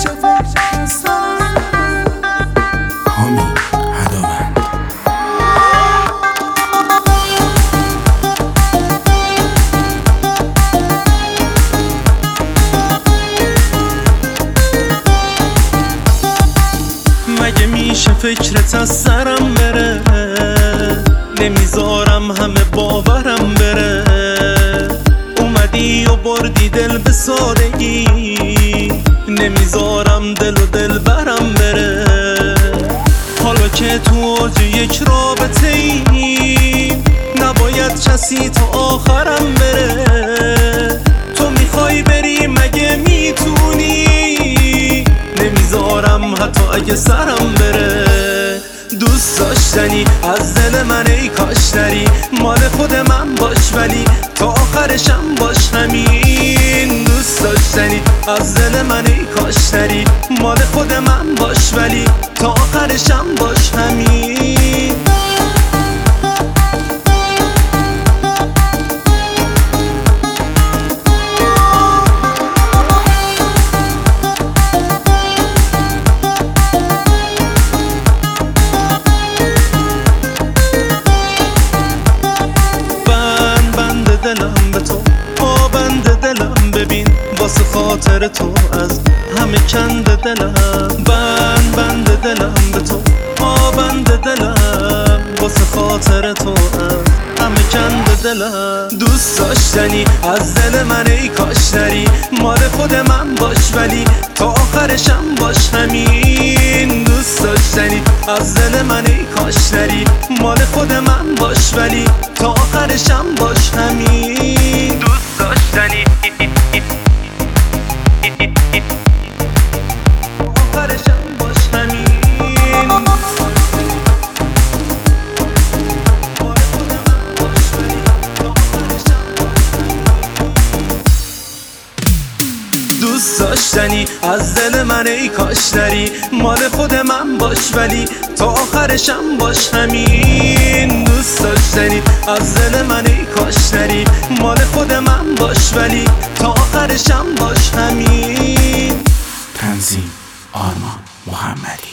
مگه میشه فکرت از سرم بره؟ نمیذارم همه باورم بره. اومدی و بردی دل به سادگی، نمیذارم دل و دل برم بره. حالا که تو اوج یک رابطه ای، نباید کسی تا آخرم بره. تو میخوای بری مگه میتونی؟ نمیذارم حتی اگه سرم بره. دوست داشتنی از دل من ای کاش نری، مال خود من باش ولی تا آخرشم باش همین. دوست داشتنی از دل من ای کاش نری، مال خود من باش ولی تا آخرشم باش همین. دلم به تو پابند دلم، ببین واسه خاطر تو از همه کند دلم. بند دلم به تو پابند دلم، واسه خاطر تو از همه کند دلم. دوست داشتنی از دل من ای کاش نری، مال خود من باش ولی تا آخرشم باش همین. دوست داشتنی از دل من ای کاش نری، مال خود من باش ولی تا آخرشم باش همین. دوست داشتنی آخرشم باش همین. دوست داشتنی از دل من ای کاش نری، مال خود من باش ولی تا آخرشم باش همین. دوست داشتنی از دل من ای کاش نری، مال خود من باش ولی تا آخرشم باش همین. تنظیم آرمان محمدی.